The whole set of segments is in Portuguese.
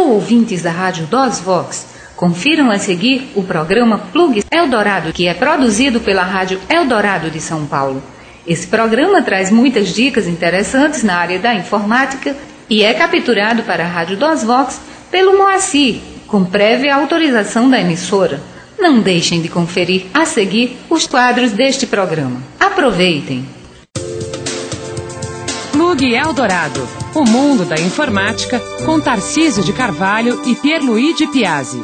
Alô, ouvintes da Rádio DOSVox. Confiram a seguir o programa Plug Eldorado, que é produzido pela Rádio Eldorado de São Paulo. Esse programa traz muitas dicas interessantes na área da informática e é capturado para a Rádio DOSVox pelo Moacir, com prévia autorização da emissora. Não deixem de conferir a seguir os quadros deste programa. Aproveitem! Plug Eldorado, o mundo da informática, com Tarcísio de Carvalho e Pierluigi Piazzi.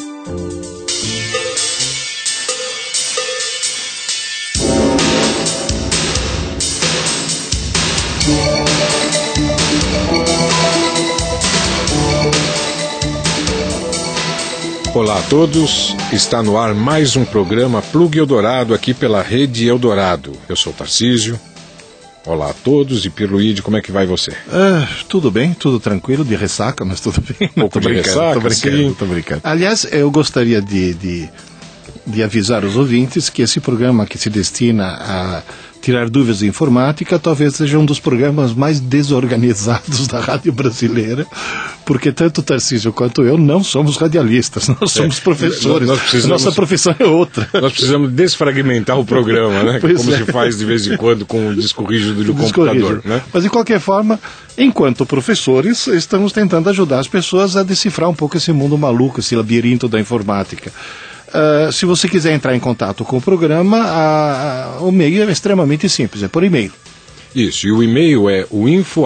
Olá a todos, está no ar mais um programa Plug Eldorado aqui pela Rede Eldorado. Eu sou o Tarcísio. Olá a todos, e Pierluigi, como é que vai você? Tudo bem, tudo tranquilo, de ressaca, mas tudo bem. Um pouco de ressaca, tô brincando. Aliás, eu gostaria de avisar os ouvintes que esse programa que se destina a tirar dúvidas de informática talvez seja um dos programas mais desorganizados da rádio brasileira, porque tanto o Tarcísio quanto eu não somos radialistas, nós somos professores, nossa profissão é outra. Nós precisamos desfragmentar o programa, né? Como se faz de vez em quando com o disco rígido do computador, né? Mas de qualquer forma, enquanto professores, estamos tentando ajudar as pessoas a decifrar um pouco esse mundo maluco, esse labirinto da informática. Se você quiser entrar em contato com o programa, o e-mail é extremamente simples, é por e-mail. Isso, e o e-mail é o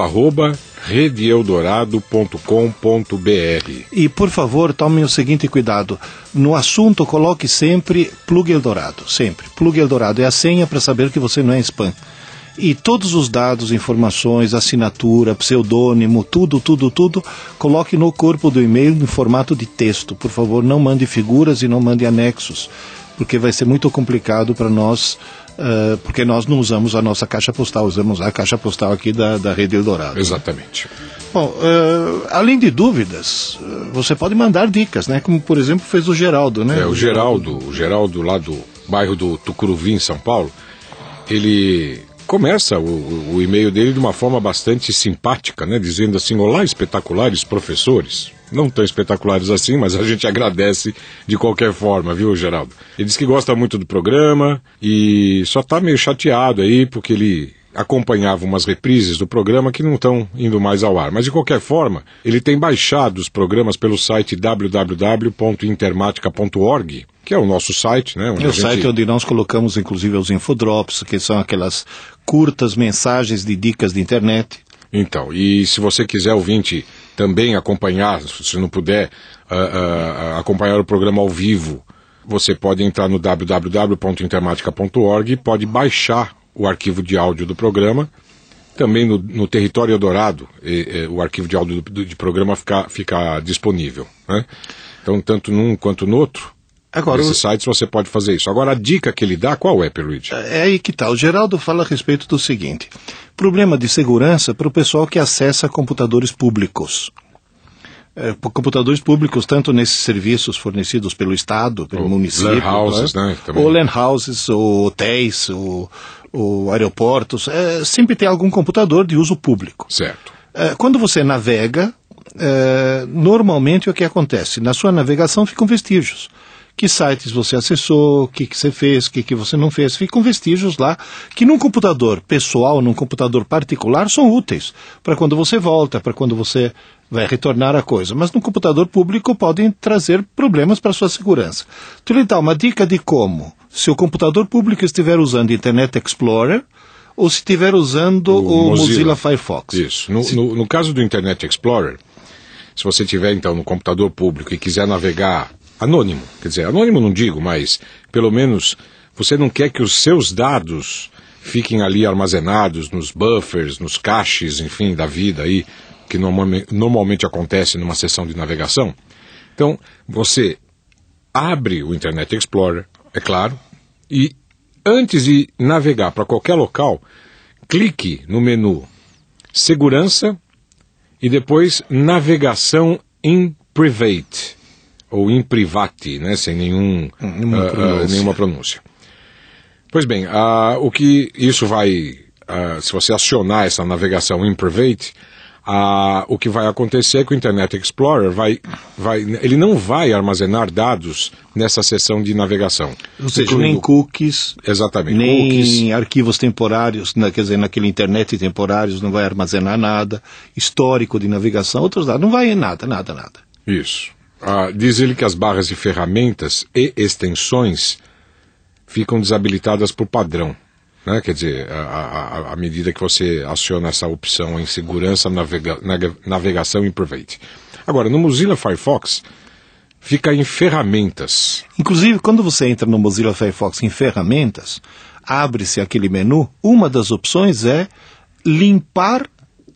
info@redeeldorado.com.br. E, por favor, tomem o seguinte cuidado. No assunto, coloque sempre Plug Eldorado, sempre. Plug Eldorado é a senha para saber que você não é spam. E todos os dados, informações, assinatura, pseudônimo, tudo, coloque no corpo do e-mail em formato de texto. Por favor, não mande figuras e não mande anexos, porque vai ser muito complicado para nós, porque nós não usamos a nossa caixa postal, usamos a caixa postal aqui da Rede Eldorado. Exatamente. Bom, além de dúvidas, você pode mandar dicas, né? Como, por exemplo, fez o Geraldo, né? O Geraldo lá do bairro do Tucuruvi, em São Paulo, ele começa o e-mail dele de uma forma bastante simpática, né? Dizendo assim: olá, espetaculares professores. Não tão espetaculares assim, mas a gente agradece de qualquer forma, viu, Geraldo? Ele diz que gosta muito do programa e só está meio chateado aí porque ele acompanhava umas reprises do programa que não estão indo mais ao ar. Mas, de qualquer forma, ele tem baixado os programas pelo site www.intermatica.org, que é o nosso site, né? É o site onde nós colocamos, inclusive, os infodrops, que são aquelas curtas mensagens de dicas de internet. Então, e se você quiser, ouvinte, também acompanhar, se não puder acompanhar o programa ao vivo, você pode entrar no www.intermatica.org e pode baixar o arquivo de áudio do programa. Também no Território Eldorado, o arquivo de áudio do programa fica disponível, né? Então, tanto num quanto no outro, nesses sites você pode fazer isso. Agora, a dica que ele dá, qual é, Pierluigi? É aí que tá. O Geraldo fala a respeito do seguinte: problema de segurança para o pessoal que acessa computadores públicos. Computadores públicos, tanto nesses serviços fornecidos pelo Estado, pelo município, LAN houses, né? Ou LAN houses, ou hotéis, ou aeroportos, sempre tem algum computador de uso público. Certo. Quando você navega, normalmente o que acontece? Na sua navegação ficam vestígios. Que sites você acessou, o que você fez, o que você não fez. Ficam vestígios lá que num computador pessoal, num computador particular, são úteis para quando você volta, para quando você vai retornar a coisa. Mas no computador público podem trazer problemas para a sua segurança. Então ele dá uma dica de como, se o computador público estiver usando Internet Explorer ou se estiver usando o Mozilla Firefox. Isso. No caso do Internet Explorer, se você tiver então no computador público e quiser navegar anônimo, quer dizer, anônimo não digo, mas pelo menos você não quer que os seus dados fiquem ali armazenados nos buffers, nos caches, enfim, da vida aí, que normalmente acontece numa sessão de navegação. Então, você abre o Internet Explorer, é claro, e antes de navegar para qualquer local, clique no menu Segurança e depois Navegação in Private, ou in private, né, sem nenhuma pronúncia. Pois bem, o que isso vai, se você acionar essa navegação in private, O que vai acontecer é que o Internet Explorer ele não vai armazenar dados nessa seção de navegação. Ou seja, nem cookies, exatamente, nem cookies, arquivos temporários, quer dizer, naquele Internet temporários não vai armazenar nada, histórico de navegação, outros dados, não vai nada. Isso. Diz ele que as barras de ferramentas e extensões ficam desabilitadas por padrão. Né? Quer dizer, à medida que você aciona essa opção em segurança, navegação e private. Agora, no Mozilla Firefox, fica em ferramentas. Inclusive, quando você entra no Mozilla Firefox em ferramentas, abre-se aquele menu, uma das opções é limpar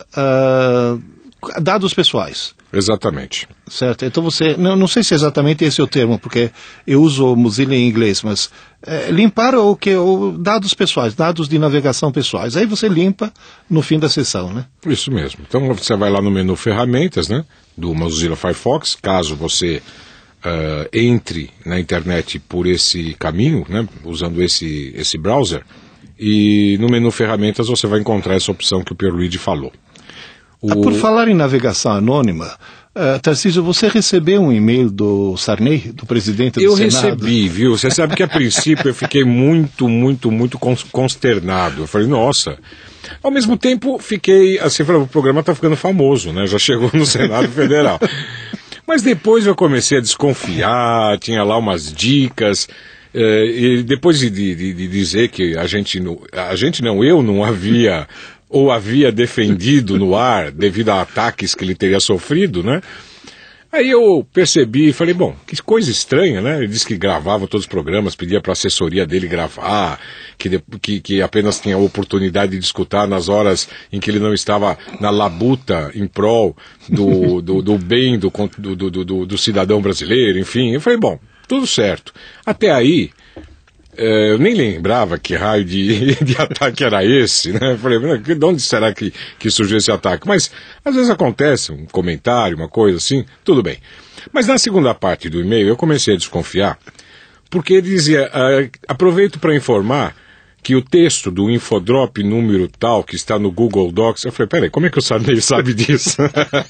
dados pessoais. Exatamente. Certo, então você, não sei se exatamente esse é o termo, porque eu uso o Mozilla em inglês, mas limpar dados pessoais, dados de navegação pessoais, aí você limpa no fim da sessão, né? Isso mesmo, então você vai lá no menu ferramentas, né, do Mozilla Firefox, caso você entre na internet por esse caminho, né, usando esse browser, e no menu ferramentas você vai encontrar essa opção que o Pierluigi falou. Por falar em navegação anônima, Tarcísio, você recebeu um e-mail do Sarney, do presidente do Senado? Eu recebi, viu? Você sabe que a princípio eu fiquei muito consternado. Eu falei, nossa. Ao mesmo tempo, fiquei assim, falei, o programa está ficando famoso, né? Já chegou no Senado Federal. Mas depois eu comecei a desconfiar, tinha lá umas dicas, e depois de dizer que eu não havia... ou havia defendido no ar devido a ataques que ele teria sofrido, né? Aí eu percebi e falei, bom, que coisa estranha, né? Ele disse que gravava todos os programas, pedia para a assessoria dele gravar, que apenas tinha a oportunidade de escutar nas horas em que ele não estava na labuta em prol do bem do cidadão brasileiro, enfim. Eu falei, bom, tudo certo. Até aí... eu nem lembrava que raio de ataque era esse, né? Eu falei, de onde será que surgiu esse ataque? Mas, às vezes acontece, um comentário, uma coisa assim, tudo bem. Mas na segunda parte do e-mail eu comecei a desconfiar, porque ele dizia, aproveito para informar que o texto do infodrop número tal, que está no Google Docs, eu falei, peraí, como é que o Sarney sabe disso?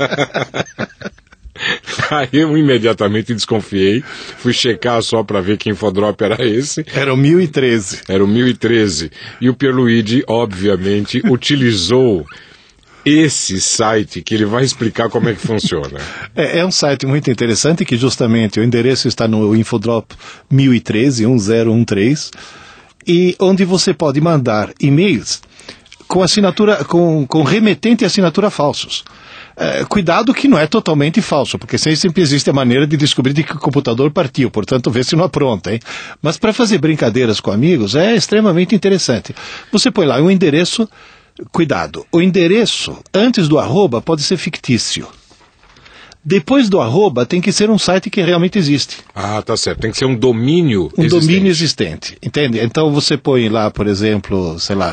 Aí eu imediatamente desconfiei, fui checar só para ver que infodrop era esse. Era o 1013. Era o 1013. E o Pierluigi, obviamente, utilizou esse site que ele vai explicar como é que funciona. É um site muito interessante que justamente o endereço está no infodrop 1013, 1013, e onde você pode mandar e-mails com assinatura, com remetente e assinatura falsos. Cuidado que não é totalmente falso, porque sempre existe a maneira de descobrir de que o computador partiu, portanto vê se não apronta, hein? Mas para fazer brincadeiras com amigos é extremamente interessante. Você põe lá um endereço, cuidado, o endereço antes do arroba pode ser fictício. Depois do arroba tem que ser um site que realmente existe. Ah, tá certo, tem que ser um domínio existente. Um domínio existente, entende? Então você põe lá, por exemplo, sei lá...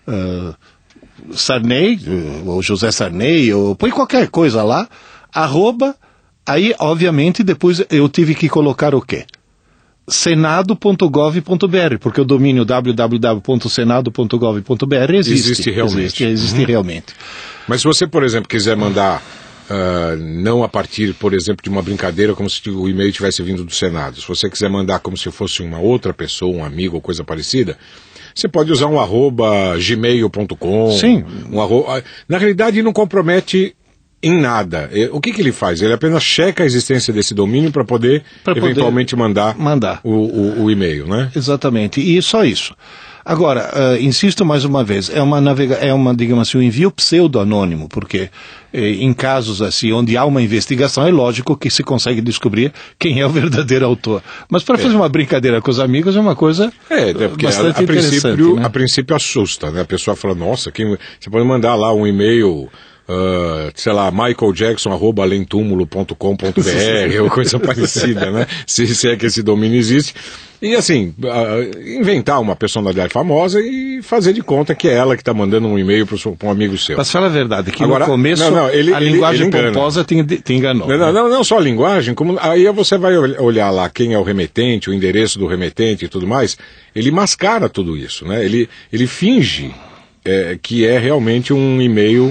Sarney, ou José Sarney, ou põe qualquer coisa lá, arroba, aí obviamente depois eu tive que colocar o quê? senado.gov.br, porque o domínio www.senado.gov.br existe realmente. Existe realmente. Mas se você, por exemplo, quiser mandar, não a partir, por exemplo, de uma brincadeira, como se o e-mail tivesse vindo do Senado, se você quiser mandar como se fosse uma outra pessoa, um amigo ou coisa parecida, você pode usar um @gmail.com. Sim. Na realidade, não compromete em nada. O que ele faz? Ele apenas checa a existência desse domínio para poder eventualmente mandar. O e-mail, né? Exatamente. E só isso. Agora, insisto mais uma vez, digamos assim, um envio pseudo-anônimo, porque em casos assim, onde há uma investigação, é lógico que se consegue descobrir quem é o verdadeiro autor. Mas para fazer uma brincadeira com os amigos é uma coisa bastante interessante. Né? A princípio assusta, né? A pessoa fala, nossa, você pode mandar lá um e-mail... sei lá, michaeljackson@alentumulo.com.br ou coisa parecida, né? Se é que esse domínio existe. E assim, inventar uma personalidade famosa e fazer de conta que é ela que está mandando um e-mail para um amigo seu. Mas fala a verdade, que agora, no começo a linguagem pomposa te enganou. Não só a linguagem, como aí você vai olhar lá quem é o remetente, o endereço do remetente e tudo mais, ele mascara tudo isso, né? Ele finge que é realmente um e-mail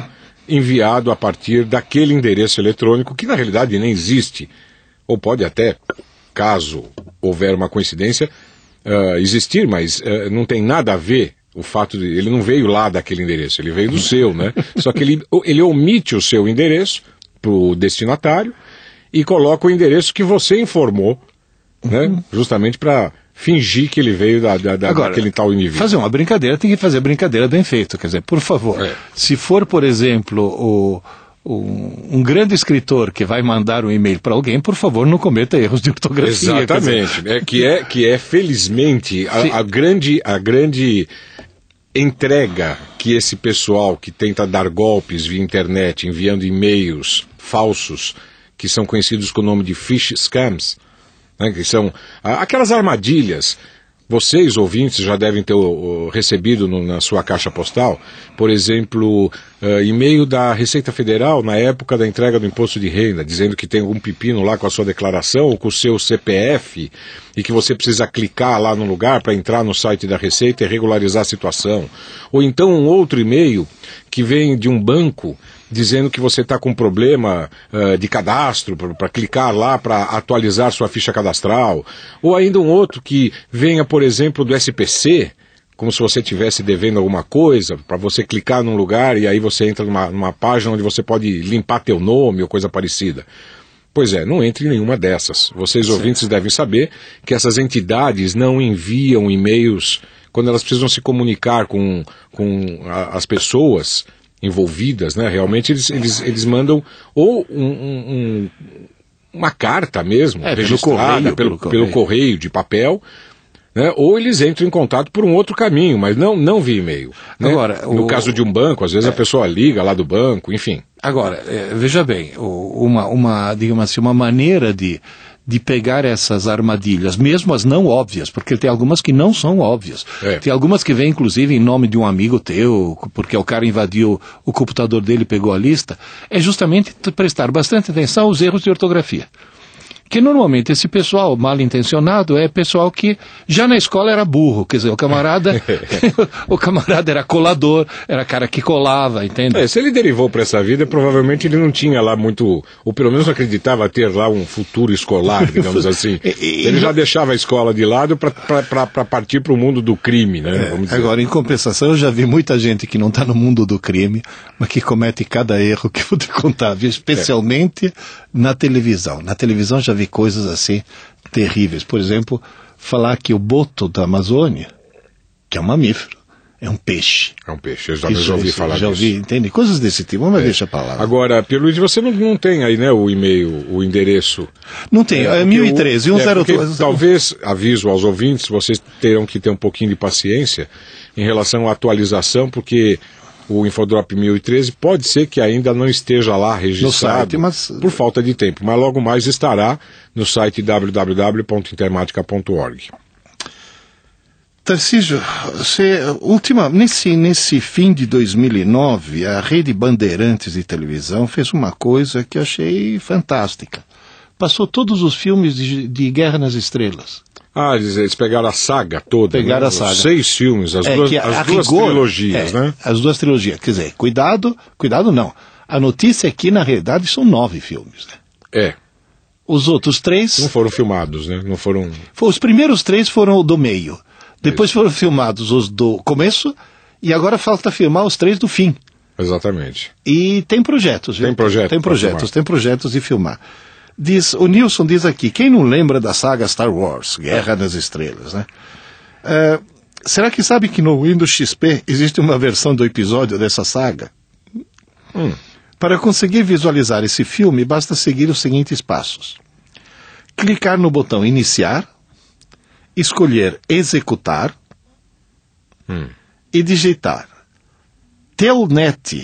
enviado a partir daquele endereço eletrônico, que na realidade nem existe, ou pode até, caso houver uma coincidência, existir, mas não tem nada a ver o fato de... Ele não veio lá daquele endereço, ele veio do seu, né? Só que ele omite o seu endereço para o destinatário e coloca o endereço que você informou, né? Justamente para fingir que ele veio daquele tal indivíduo. Fazer uma brincadeira, tem que fazer brincadeira bem feita. Quer dizer, por favor, se for, por exemplo, um grande escritor que vai mandar um e-mail para alguém, por favor, não cometa erros de ortografia. Exatamente. Que é felizmente a grande entrega que esse pessoal que tenta dar golpes via internet, enviando e-mails falsos, que são conhecidos com o nome de fish scams, né, que são aquelas armadilhas. Vocês, ouvintes, já devem ter recebido na sua caixa postal, por exemplo, e-mail da Receita Federal na época da entrega do imposto de renda, dizendo que tem algum pepino lá com a sua declaração ou com o seu CPF e que você precisa clicar lá no lugar para entrar no site da Receita e regularizar a situação. Ou então um outro e-mail que vem de um banco dizendo que você está com problema de cadastro, para clicar lá para atualizar sua ficha cadastral, ou ainda um outro que venha, por exemplo, do SPC, como se você estivesse devendo alguma coisa, para você clicar num lugar e aí você entra numa página onde você pode limpar teu nome ou coisa parecida. Pois é, não entre em nenhuma dessas. Vocês, ouvintes, devem saber que essas entidades não enviam e-mails quando elas precisam se comunicar com as pessoas envolvidas, né? Realmente eles mandam ou uma carta mesmo, registrada pelo correio de papel, né? Ou eles entram em contato por um outro caminho, mas não via e-mail. Né? Agora, no caso de um banco, às vezes a pessoa liga lá do banco, enfim. Agora, veja bem, digamos assim, uma maneira de pegar essas armadilhas, mesmo as não óbvias, porque tem algumas que não são óbvias. Tem algumas que vêm, inclusive, em nome de um amigo teu, porque o cara invadiu o computador dele e pegou a lista, é justamente prestar bastante atenção aos erros de ortografia. Que normalmente esse pessoal mal intencionado é pessoal que já na escola era burro, quer dizer, o camarada era colador, era cara que colava, entende? Se ele derivou para essa vida, provavelmente ele não tinha lá muito, ou pelo menos acreditava ter lá um futuro escolar, digamos assim. Ele já deixava a escola de lado para partir para o mundo do crime, né? Vamos dizer. Agora, em compensação, eu já vi muita gente que não está no mundo do crime, mas que comete cada erro que eu vou te contar, viu? Especialmente na televisão. Na televisão já vi coisas assim terríveis. Por exemplo, falar que o boto da Amazônia, que é um mamífero, é um peixe. É um peixe, eu já ouvi falar disso. Já ouvi, entende? Coisas desse tipo, mas deixa pra lá. Agora, Pierluigi, você não tem aí, né, o e-mail, o endereço? Não tem, é 1013, 102. Talvez, aviso aos ouvintes, vocês terão que ter um pouquinho de paciência em relação à atualização, porque o Infodrop 1013 pode ser que ainda não esteja lá registrado no site, por falta de tempo, mas logo mais estará no site www.intermatica.org. Tarcísio, nesse fim de 2009, a Rede Bandeirantes de televisão fez uma coisa que eu achei fantástica. Passou todos os filmes de Guerra nas Estrelas. Eles pegaram a saga toda. Pegaram a saga. 6 filmes, as duas trilogias, né? As duas trilogias. Quer dizer, cuidado não. A notícia é que, na realidade, são 9 filmes, né? Os outros 3... Não foram filmados, né? Não foram... Os primeiros 3 foram do meio. Depois foram filmados os do começo e agora falta filmar os 3 do fim. Exatamente. E tem projetos, viu? Tem projetos de filmar. O Nilson diz aqui, quem não lembra da saga Star Wars, Guerra nas Estrelas, né? Será que sabe que no Windows XP existe uma versão do episódio dessa saga? Para conseguir visualizar esse filme, basta seguir os seguintes passos. Clicar no botão Iniciar, escolher Executar e digitar telnet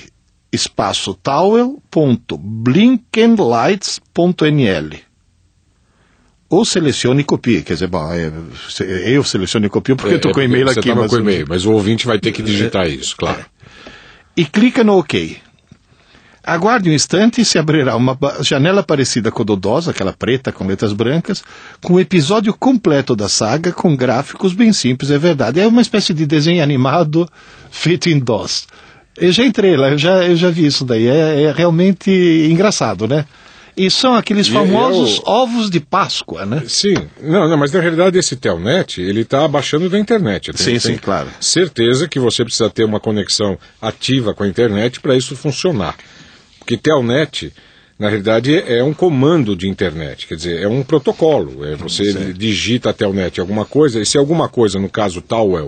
towel.blinkenlights.nl ou selecione e copie, quer dizer, eu seleciono e copio porque eu estou com o e-mail aqui. Com e-mail, mas o ouvinte vai ter que digitar isso, claro. E clica no OK. Aguarde um instante e se abrirá uma janela parecida com a do DOS, aquela preta com letras brancas, com o episódio completo da saga, com gráficos bem simples, é verdade. É uma espécie de desenho animado feito em DOS. Eu já entrei lá, eu já vi isso daí. É realmente engraçado, né? E são aqueles famosos ovos de Páscoa, né? Sim, não, mas na realidade esse Telnet, ele está baixando da internet. Sim, claro. Certeza que você precisa ter uma conexão ativa com a internet para isso funcionar. Porque Telnet, na realidade, é um comando de internet, quer dizer, é um protocolo. Você digita Telnet alguma coisa, e se alguma coisa, no caso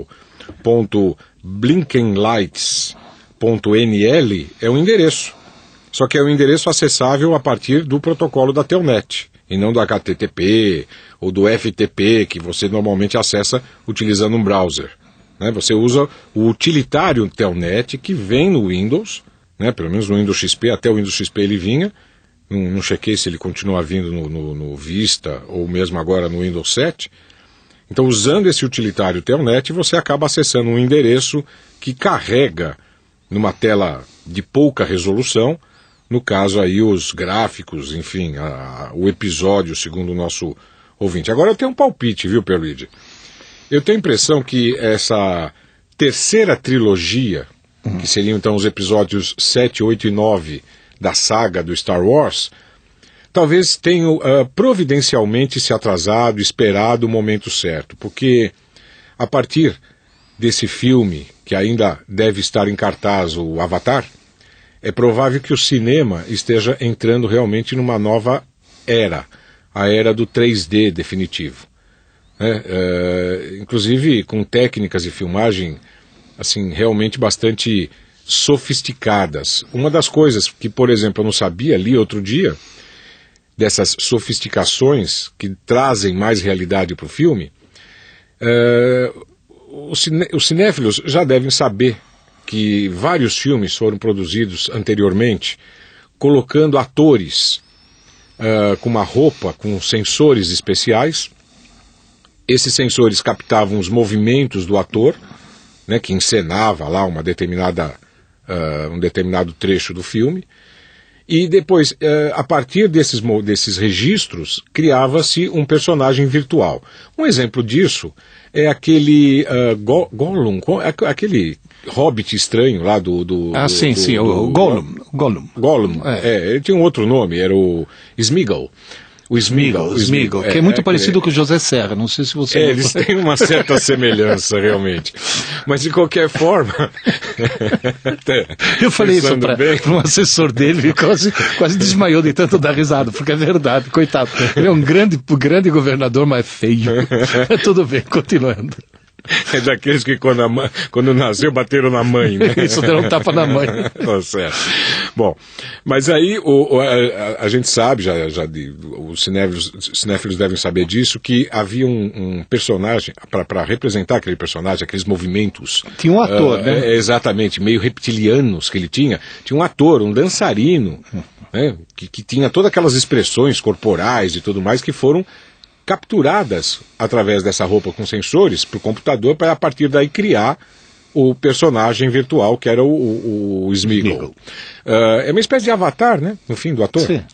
Towel.blinkenlights.nl, é um endereço. Só que é um endereço acessável a partir do protocolo da Telnet, e não do HTTP ou do FTP, que você normalmente acessa utilizando um browser. Né? Você usa o utilitário Telnet, que vem no Windows, né? Pelo menos no Windows XP, até o Windows XP ele vinha. Não chequei se ele continua vindo no Vista ou mesmo agora no Windows 7. Então, usando esse utilitário Telnet, você acaba acessando um endereço que carrega numa tela de pouca resolução, no caso aí os gráficos, enfim, o episódio, segundo o nosso ouvinte. Agora eu tenho um palpite, viu, Perluigi? Eu tenho a impressão que essa terceira trilogia, que seriam então os episódios 7, 8 e 9 da saga do Star Wars, talvez tenham providencialmente se atrasado, esperado o momento certo, porque a partir desse filme, que ainda deve estar em cartaz, o Avatar, é provável que o cinema esteja entrando realmente numa nova era, a era do 3D definitivo. Inclusive com técnicas de filmagem assim, realmente bastante sofisticadas. Uma das coisas que, por exemplo, eu não sabia, li outro dia, dessas sofisticações que trazem mais realidade para o filme, os cinéfilos já devem saber que vários filmes foram produzidos anteriormente colocando atores com uma roupa, com sensores especiais. Esses sensores captavam os movimentos do ator, né, que encenava lá um determinado trecho do filme. E depois, a partir desses registros, criava-se um personagem virtual. Um exemplo disso é aquele Gollum, aquele hobbit estranho lá do o Gollum. Gollum, ele tinha um outro nome, era o Sméagol. O Sméagol, que é muito parecido com o José Serra, não sei se você... eles têm uma certa semelhança, realmente. Mas, de qualquer forma... Eu falei isso para um assessor dele, ele quase desmaiou de tanto dar risada, porque é verdade, coitado. Ele é um grande governador, mas feio. Tudo bem, continuando. É daqueles que quando nasceu bateram na mãe, né? Isso, deram um tapa na mãe. Tá certo. Bom, mas aí a gente sabe, os cinéfilos devem saber disso, que havia um personagem, para representar aquele personagem, aqueles movimentos... Tinha um ator, né? Exatamente, meio reptilianos que ele tinha. Tinha um ator, um dançarino, né? Que tinha todas aquelas expressões corporais e tudo mais que foram capturadas através dessa roupa com sensores para o computador, para a partir daí criar o personagem virtual que era o Sméagol. É uma espécie de avatar, né? No fim, do ator. Sim.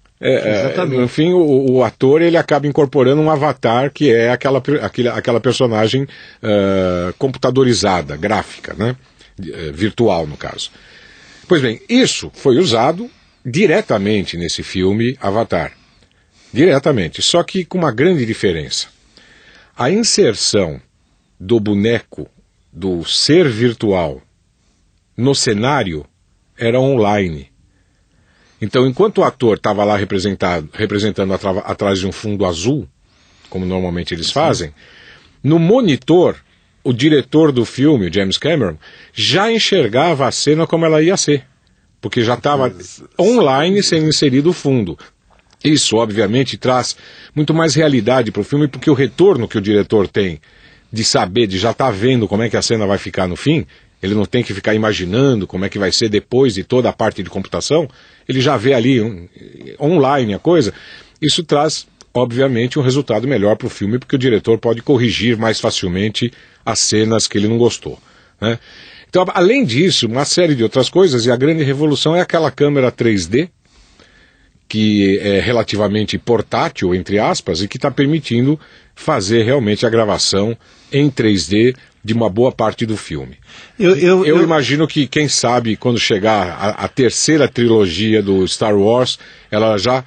No fim, o ator ele acaba incorporando um avatar que é aquela personagem computadorizada, gráfica, né? Virtual, no caso. Pois bem, isso foi usado diretamente nesse filme Avatar. Diretamente, só que com uma grande diferença. A inserção do boneco, do ser virtual, no cenário, era online. Então, enquanto o ator estava lá representando atrás de um fundo azul, como normalmente eles fazem, no monitor, o diretor do filme, o James Cameron, já enxergava a cena como ela ia ser, porque já estava online sendo inserido o fundo. Isso, obviamente, traz muito mais realidade para o filme, porque o retorno que o diretor tem de saber, de já estar vendo como é que a cena vai ficar no fim, ele não tem que ficar imaginando como é que vai ser depois de toda a parte de computação, ele já vê ali online a coisa. Isso traz, obviamente, um resultado melhor para o filme, porque o diretor pode corrigir mais facilmente as cenas que ele não gostou, né? Então, além disso, uma série de outras coisas, e a grande revolução é aquela câmera 3D, que é relativamente portátil, entre aspas, e que está permitindo fazer realmente a gravação em 3D de uma boa parte do filme. Eu imagino que, quem sabe, quando chegar a terceira trilogia do Star Wars, ela já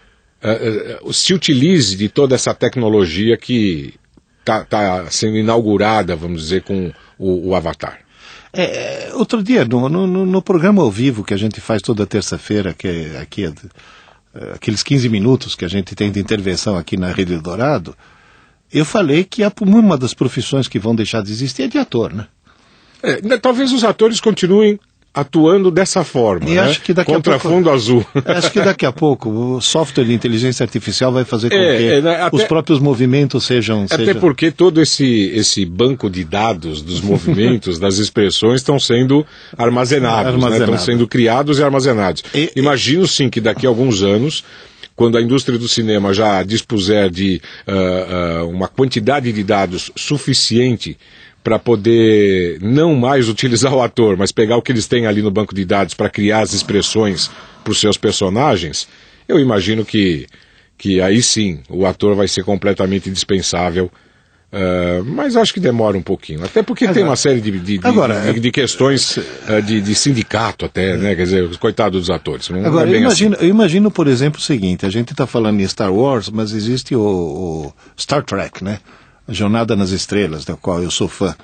se utilize de toda essa tecnologia que está sendo inaugurada, vamos dizer, com o Avatar. Outro dia, no programa ao vivo que a gente faz toda terça-feira, que é aqui aqueles 15 minutos que a gente tem de intervenção aqui na Rede Eldorado, eu falei que uma das profissões que vão deixar de existir é de ator, né? Talvez os atores continuem atuando dessa forma, e acho que daqui contra a pouco, fundo azul. Acho que daqui a pouco o software de inteligência artificial vai fazer com que os próprios movimentos sejam... Até porque todo esse banco de dados dos movimentos, das expressões, estão sendo armazenados. Né? Estão sendo criados e armazenados. Imagino, sim, que daqui a alguns anos, quando a indústria do cinema já dispuser de uma quantidade de dados suficiente para poder não mais utilizar o ator, mas pegar o que eles têm ali no banco de dados para criar as expressões para os seus personagens, eu imagino que aí sim o ator vai ser completamente dispensável. Mas acho que demora um pouquinho. Até porque tem uma série de questões de sindicato até, né? Quer dizer, os coitados dos atores. Agora, eu imagino, por exemplo, o seguinte, a gente está falando em Star Wars, mas existe o Star Trek, né? A Jornada nas Estrelas, da qual eu sou fã.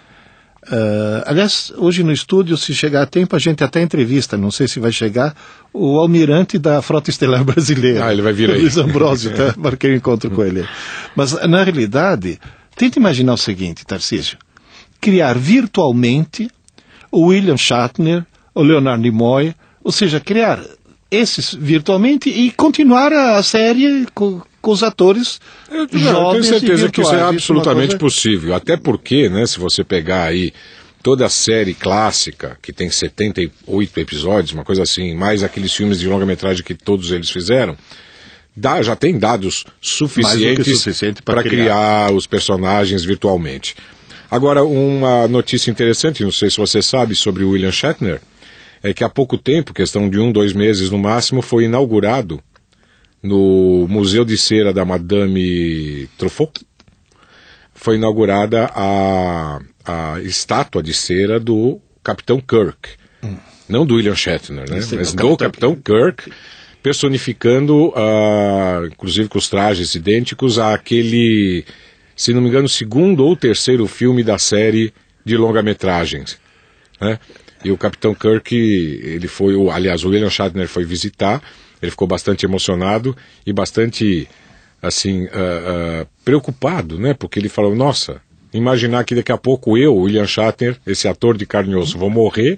Aliás, hoje no estúdio, se chegar a tempo, a gente até entrevista, não sei se vai chegar, o almirante da Frota Estelar Brasileira. Ele vai vir aí. Luiz Ambrosio, tá? Marquei um encontro com ele. Mas, na realidade, tenta imaginar o seguinte, Tarcísio. Criar virtualmente o William Shatner, o Leonard Nimoy, ou seja, criar esses virtualmente e continuar a série com os atores jovens. Eu tenho certeza que isso é absolutamente possível. Até porque, né, se você pegar aí toda a série clássica, que tem 78 episódios, uma coisa assim, mais aqueles filmes de longa-metragem que todos eles fizeram, já tem dados suficientes para criar os personagens virtualmente. Agora, uma notícia interessante, não sei se você sabe, sobre o William Shatner, é que há pouco tempo, questão de 2 meses no máximo, foi inaugurado no Museu de Cera da Madame Truffaut, foi inaugurada a estátua de cera do Capitão Kirk. Não do William Shatner, né? Mas do Capitão Kirk, personificando, inclusive com os trajes idênticos, àquele, se não me engano, 2º ou 3º filme da série de longa-metragens, né? E o Capitão Kirk, aliás, o William Shatner foi visitar, ele ficou bastante emocionado e bastante, assim, preocupado, né? Porque ele falou, nossa, imaginar que daqui a pouco eu, William Shatner, esse ator de carne e osso, vou morrer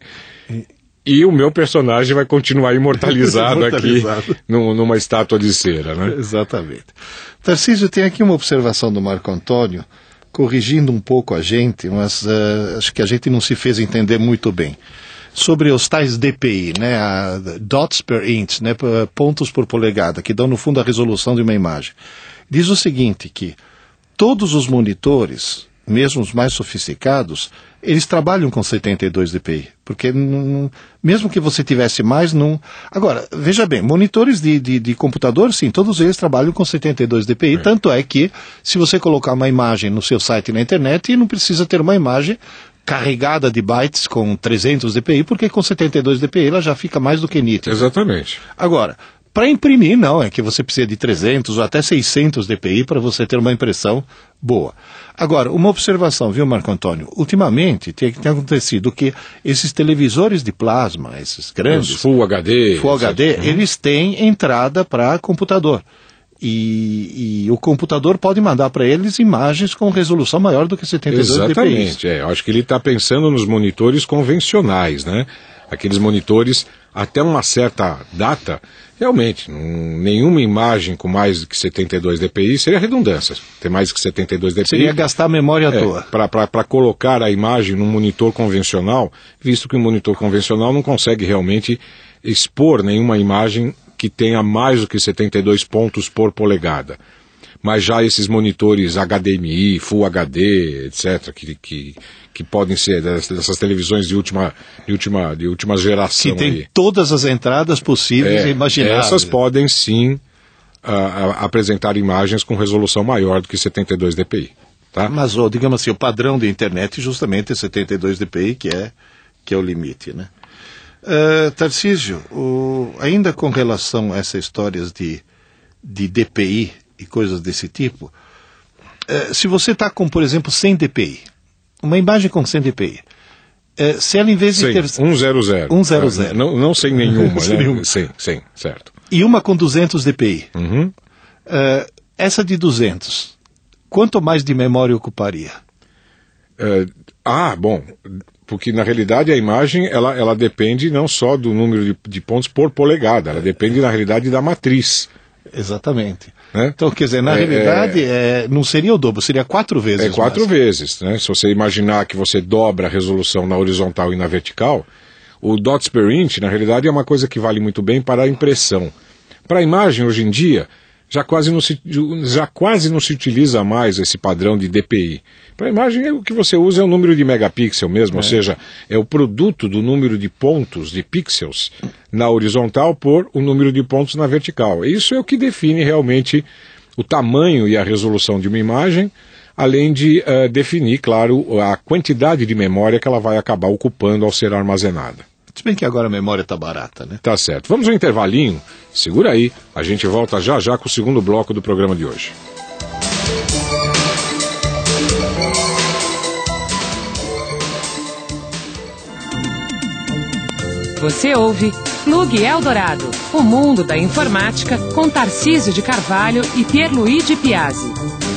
e o meu personagem vai continuar imortalizado aqui numa estátua de cera, né? Exatamente. Tarcísio, tem aqui uma observação do Marco Antônio, corrigindo um pouco a gente, mas acho que a gente não se fez entender muito bem. Sobre os tais DPI, né, dots per inch, né, pontos por polegada, que dão no fundo a resolução de uma imagem. Diz o seguinte, que todos os monitores, mesmo os mais sofisticados, eles trabalham com 72 dpi, porque mesmo que você tivesse mais, não... Agora, veja bem, monitores de computador, sim, todos eles trabalham com 72 dpi, tanto é que, se você colocar uma imagem no seu site na internet, não precisa ter uma imagem carregada de bytes com 300 dpi, porque com 72 dpi ela já fica mais do que nítida. Exatamente. Agora, para imprimir, não, é que você precisa de 300 ou até 600 dpi para você ter uma impressão boa. Agora, uma observação, viu, Marco Antônio? Ultimamente tem acontecido que esses televisores de plasma, esses grandes... Os Full HD, eles têm entrada para computador. E o computador pode mandar para eles imagens com resolução maior do que 72 dpi. Exatamente, eu acho que ele está pensando nos monitores convencionais, né? Aqueles monitores, até uma certa data, realmente, nenhuma imagem com mais do que 72 dpi seria redundância. Ter mais que 72 dpi... Seria gastar a memória à toa. Para colocar a imagem num monitor convencional, visto que um monitor convencional não consegue realmente expor nenhuma imagem que tenha mais do que 72 pontos por polegada. Mas já esses monitores HDMI, Full HD, etc., que podem ser dessas televisões de última geração. Que tem todas as entradas possíveis e imagináveis. Essas podem sim apresentar imagens com resolução maior do que 72 dpi. Tá? Mas, digamos assim, o padrão de internet justamente é 72 dpi, que é o limite, né? Tarcísio, ainda com relação a essas histórias de DPI e coisas desse tipo, se você está com, por exemplo, 100 dpi, uma imagem com 100 dpi, se ela em vez de ter... 100, 100. Não sem nenhuma, sem né? nenhuma. Sim, certo. E uma com 200 dpi. Uhum. Essa de 200, quanto mais de memória ocuparia? Bom, porque na realidade a imagem ela depende não só do número de pontos por polegada, ela depende na realidade da matriz. Exatamente. Né? Então, quer dizer, na realidade não seria o dobro, seria 4 vezes. 4 vezes, né? Se você imaginar que você dobra a resolução na horizontal e na vertical, o dots per inch na realidade é uma coisa que vale muito bem para a impressão. Para a imagem hoje em dia já quase não se utiliza mais esse padrão de DPI. Para a imagem, o que você usa é o número de megapixel mesmo, ou seja, é o produto do número de pontos, de pixels, na horizontal por o número de pontos na vertical. Isso é o que define realmente o tamanho e a resolução de uma imagem, além de definir, claro, a quantidade de memória que ela vai acabar ocupando ao ser armazenada. Se bem que agora a memória está barata, né? Tá certo. Vamos ao intervalinho. Segura aí. A gente volta já com o segundo bloco do programa de hoje. Você ouve Plug Eldorado, o mundo da informática, com Tarcísio de Carvalho e Pierluigi Piazzi.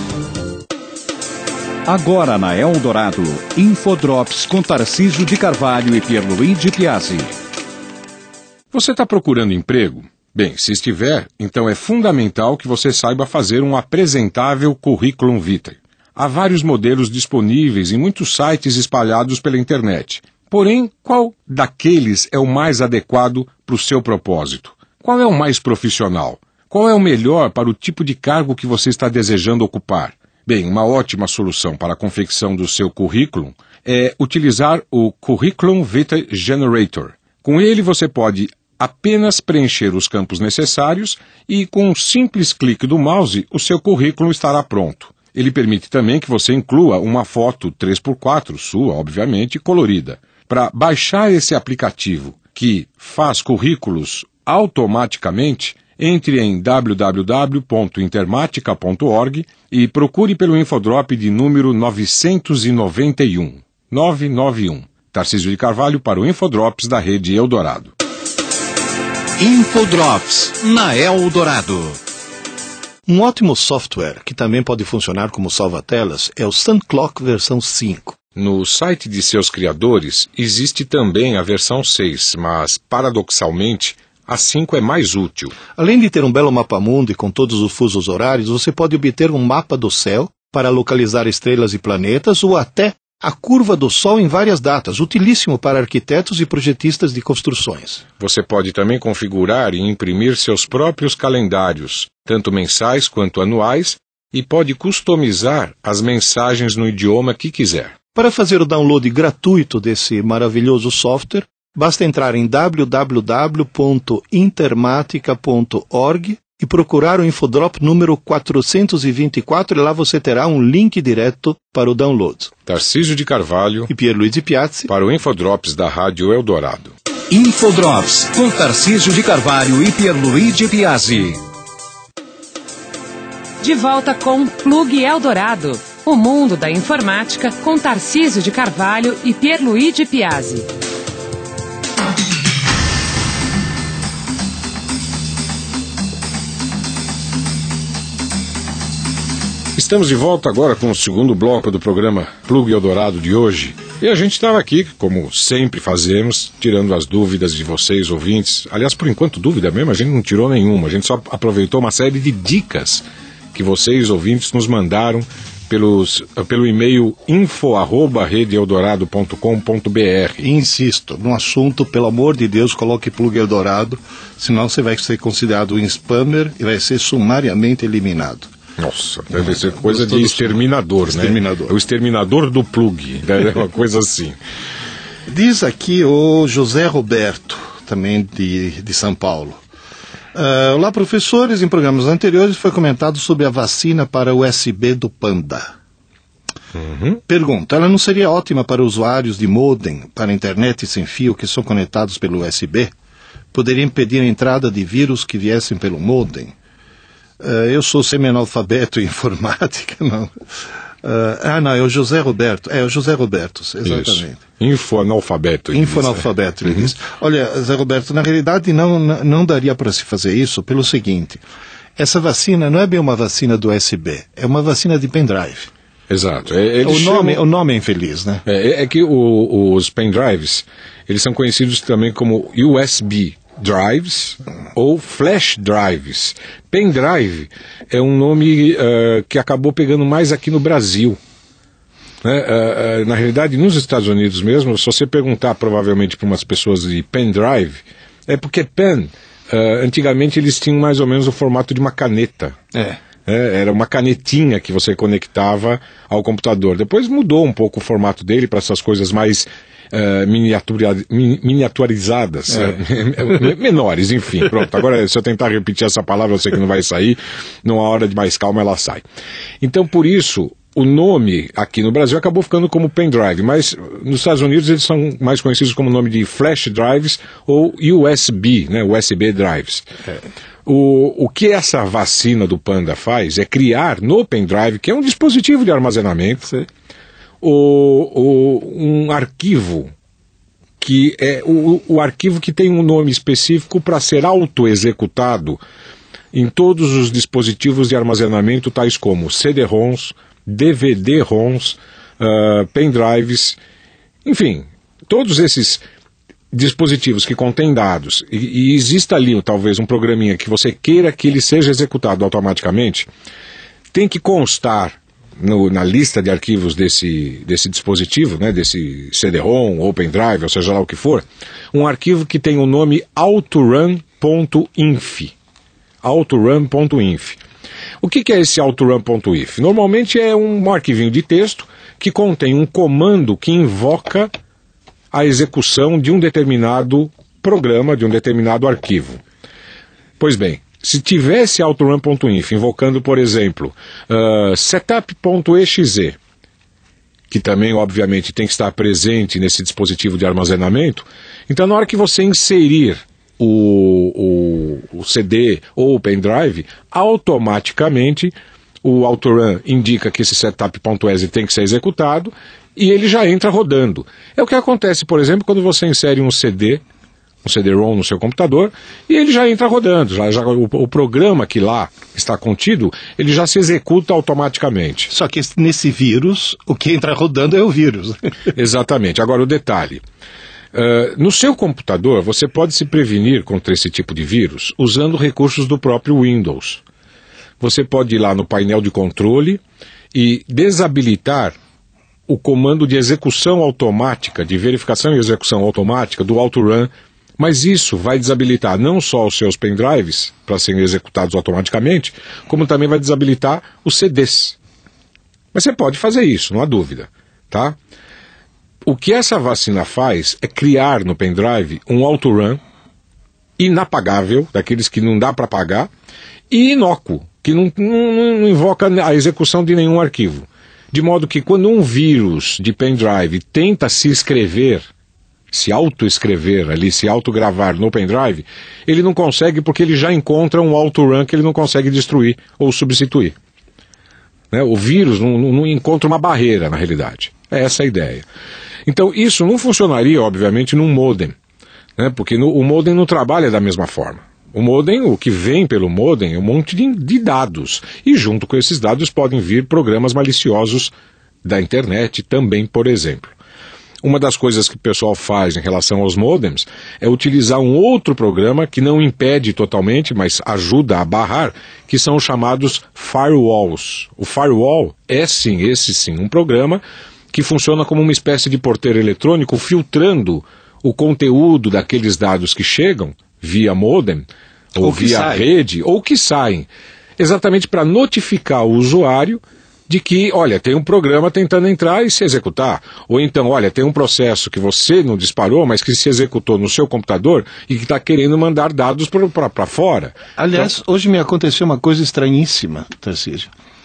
Agora na Eldorado, Infodrops com Tarcísio de Carvalho e Pierluigi Piazzi. Você está procurando emprego? Bem, se estiver, então é fundamental que você saiba fazer um apresentável currículo vitae. Há vários modelos disponíveis em muitos sites espalhados pela internet. Porém, qual daqueles é o mais adequado para o seu propósito? Qual é o mais profissional? Qual é o melhor para o tipo de cargo que você está desejando ocupar? Bem, uma ótima solução para a confecção do seu currículo é utilizar o Curriculum Vitae Generator. Com ele você pode apenas preencher os campos necessários e com um simples clique do mouse o seu currículo estará pronto. Ele permite também que você inclua uma foto 3x4, sua, obviamente, colorida. Para baixar esse aplicativo que faz currículos automaticamente, entre em www.intermatica.org e procure pelo Infodrop de número 991. 991. Tarcísio de Carvalho para o Infodrops da Rede Eldorado. Infodrops na Eldorado. Um ótimo software que também pode funcionar como salva-telas é o SunClock versão 5. No site de seus criadores existe também a versão 6, mas, paradoxalmente, a 5 é mais útil. Além de ter um belo mapa-mundo e com todos os fusos horários, você pode obter um mapa do céu para localizar estrelas e planetas ou até a curva do Sol em várias datas, utilíssimo para arquitetos e projetistas de construções. Você pode também configurar e imprimir seus próprios calendários, tanto mensais quanto anuais, e pode customizar as mensagens no idioma que quiser. Para fazer o download gratuito desse maravilhoso software, basta entrar em www.intermatica.org e procurar o Infodrop número 424 e lá você terá um link direto para o download. Tarcísio de Carvalho e Pierluigi Piazzi para o Infodrops da Rádio Eldorado. Infodrops com Tarcísio de Carvalho e Pierluigi Piazzi. De volta com Plug Eldorado, o mundo da informática, com Tarcísio de Carvalho e Pierluigi Piazzi. Estamos de volta agora com o segundo bloco do programa Plug Eldorado de hoje. E a gente estava aqui, como sempre fazemos, tirando as dúvidas de vocês, ouvintes. Aliás, por enquanto, dúvida mesmo, a gente não tirou nenhuma. A gente só aproveitou uma série de dicas que vocês, ouvintes, nos mandaram pelo e-mail info@redeeldorado.com.br. Insisto, no assunto, pelo amor de Deus, coloque Plug Eldorado, senão você vai ser considerado um spammer e vai ser sumariamente eliminado. Nossa, deve ser coisa de exterminador, né? É o exterminador do plug, é uma coisa assim. Diz aqui o José Roberto, também de São Paulo. Olá, professores. Em programas anteriores foi comentado sobre a vacina para o USB do Panda. Pergunta, ela não seria ótima para usuários de modem para internet sem fio que são conectados pelo USB? Poderia impedir a entrada de vírus que viessem pelo modem? Eu sou semi-analfabeto em informática, não. É o José Roberto. É o José Roberto, exatamente. Isso. Infoanalfabeto. Infoanalfabeto, ele diz. Olha, José Roberto, na realidade não daria para se fazer isso pelo seguinte. Essa vacina não é bem uma vacina do USB, é uma vacina de pendrive. Exato. O nome é infeliz, né? É que os pendrives, eles são conhecidos também como USB drives ou flash drives. Pendrive é um nome que acabou pegando mais aqui no Brasil. Na realidade, nos Estados Unidos mesmo, se você perguntar provavelmente para umas pessoas de pendrive, é porque pen, antigamente eles tinham mais ou menos o formato de uma caneta. Era uma canetinha que você conectava ao computador. Depois mudou um pouco o formato dele para essas coisas mais miniaturizadas, menores, enfim. Pronto, agora se eu tentar repetir essa palavra, eu sei que não vai sair, numa hora de mais calma ela sai. Então, por isso, o nome aqui no Brasil acabou ficando como pendrive, mas nos Estados Unidos eles são mais conhecidos como nome de flash drives ou USB, né, USB drives. O que essa vacina do Panda faz é criar no pendrive, que é um dispositivo de armazenamento, um arquivo, que é o arquivo que tem um nome específico para ser auto-executado em todos os dispositivos de armazenamento, tais como CD-ROMs, DVD-ROMs, pendrives, enfim, todos esses dispositivos que contêm dados, e exista ali talvez um programinha que você queira que ele seja executado automaticamente, tem que constar na lista de arquivos desse dispositivo, né, desse CD-ROM ou pendrive, ou seja lá o que for, um arquivo que tem o nome autorun.inf. autorun.inf. O que é esse autorun.inf? Normalmente é um arquivinho de texto que contém um comando que invoca a execução de um determinado programa, de um determinado arquivo. Pois bem, se tivesse autorun.inf invocando, por exemplo, setup.exe, que também, obviamente, tem que estar presente nesse dispositivo de armazenamento, então na hora que você inserir o CD ou o pendrive, automaticamente o autorun indica que esse setup.exe tem que ser executado e ele já entra rodando. É o que acontece, por exemplo, quando você insere um CD-ROM no seu computador, e ele já entra rodando, o programa que lá está contido, ele já se executa automaticamente. Só que nesse vírus, o que entra rodando é o vírus. Exatamente. Agora o detalhe. No seu computador, você pode se prevenir contra esse tipo de vírus usando recursos do próprio Windows. Você pode ir lá no painel de controle e desabilitar o comando de execução automática, de verificação e execução automática do autorun, mas isso vai desabilitar não só os seus pendrives para serem executados automaticamente, como também vai desabilitar os CDs. Mas você pode fazer isso, não há dúvida, tá? O que essa vacina faz é criar no pendrive um autorun inapagável, daqueles que não dá para apagar, e inócuo, que não invoca a execução de nenhum arquivo. De modo que quando um vírus de pendrive tenta se escrever, se autoescrever ali, se autogravar no pendrive, ele não consegue porque ele já encontra um autorun que ele não consegue destruir ou substituir. Né? O vírus não encontra uma barreira, na realidade. É essa a ideia. Então isso não funcionaria, obviamente, num modem, né? Porque o modem não trabalha da mesma forma. O modem, o que vem pelo modem é um monte de dados. E junto com esses dados podem vir programas maliciosos da internet também, por exemplo. Uma das coisas que o pessoal faz em relação aos modems é utilizar um outro programa que não impede totalmente, mas ajuda a barrar, que são os chamados firewalls. O firewall é sim, um programa que funciona como uma espécie de porteiro eletrônico filtrando o conteúdo daqueles dados que chegam via modem, ou via rede, ou que saem, exatamente para notificar o usuário de que, olha, tem um programa tentando entrar e se executar, ou então, olha, tem um processo que você não disparou, mas que se executou no seu computador e que está querendo mandar dados para fora. Aliás, hoje me aconteceu uma coisa estranhíssima, Tarcísio.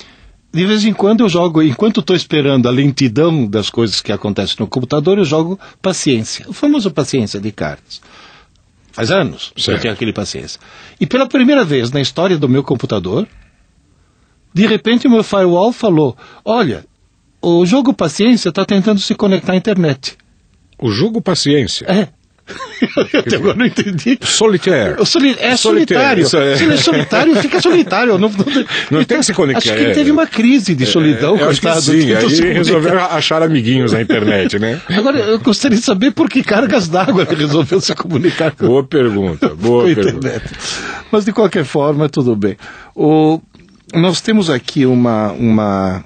de vez em quando eu jogo, enquanto estou esperando a lentidão das coisas que acontecem no computador, eu jogo Paciência, o famoso Paciência de cartas. Faz anos que eu tenho aquele Paciência. E pela primeira vez na história do meu computador, de repente o meu firewall falou, olha, o jogo Paciência está tentando se conectar à internet. O jogo Paciência? É. Até agora não entendi. Solitaire. É solitário. Se ele é solitário, fica solitário. Não tem que se conectar. Acho que ele teve uma crise de solidão, coitado. Acho que sim, aí resolveu achar amiguinhos na internet, né? Agora, eu gostaria de saber por que cargas d'água ele resolveu se comunicar com Boa pergunta. internet. Mas, de qualquer forma, tudo bem. Nós temos aqui uma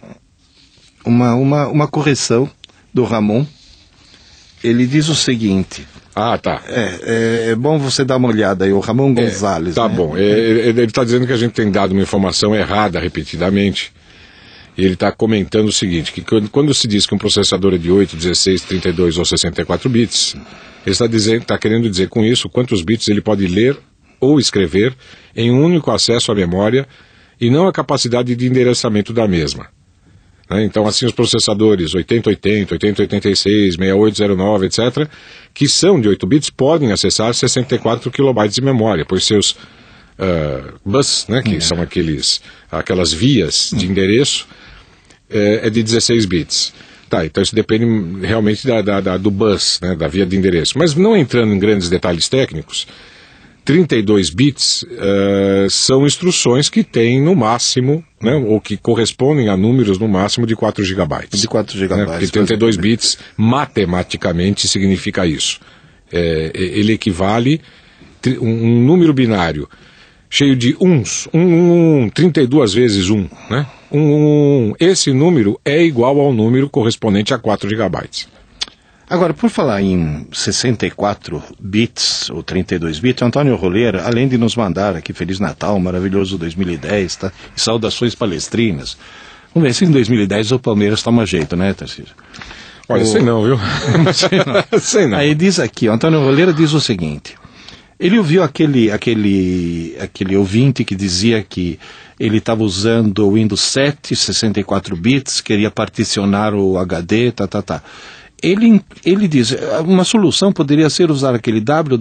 correção do Ramon. Ele diz o seguinte... Ah, tá. É bom você dar uma olhada aí, o Ramon Gonzalez. Tá, né? Bom. Ele está dizendo que a gente tem dado uma informação errada repetidamente. E ele está comentando o seguinte, que quando se diz que um processador é de 8, 16, 32 ou 64 bits, ele está querendo dizer com isso quantos bits ele pode ler ou escrever em um único acesso à memória e não a capacidade de endereçamento da mesma. Então, assim, os processadores 8080, 8086, 6809, etc., que são de 8 bits, podem acessar 64 kilobytes de memória, pois seus bus, né, que são aquelas vias de endereço, é de 16 bits. Tá, então isso depende realmente do bus, né, da via de endereço. Mas não entrando em grandes detalhes técnicos, 32 bits são instruções que têm no máximo, né, ou que correspondem a números no máximo de 4 gigabytes. De 4 gigabytes. Né, porque 32 bits, matematicamente, significa isso. Ele equivale um número binário cheio de uns, 32 vezes 1, né? Esse número é igual ao número correspondente a 4 gigabytes. Agora, por falar em 64 bits ou 32 bits, Antônio Roleira, além de nos mandar aqui Feliz Natal, maravilhoso 2010, tá? E saudações palestrinas. Vamos ver se em 2010 o Palmeiras toma jeito, né, Tarcísio? Olha, sei não, viu? Sei não. Aí diz aqui, o Antônio Roleira diz o seguinte, ele ouviu aquele ouvinte que dizia que ele estava usando o Windows 7, 64 bits, queria particionar o HD, Ele diz, uma solução poderia ser usar aquele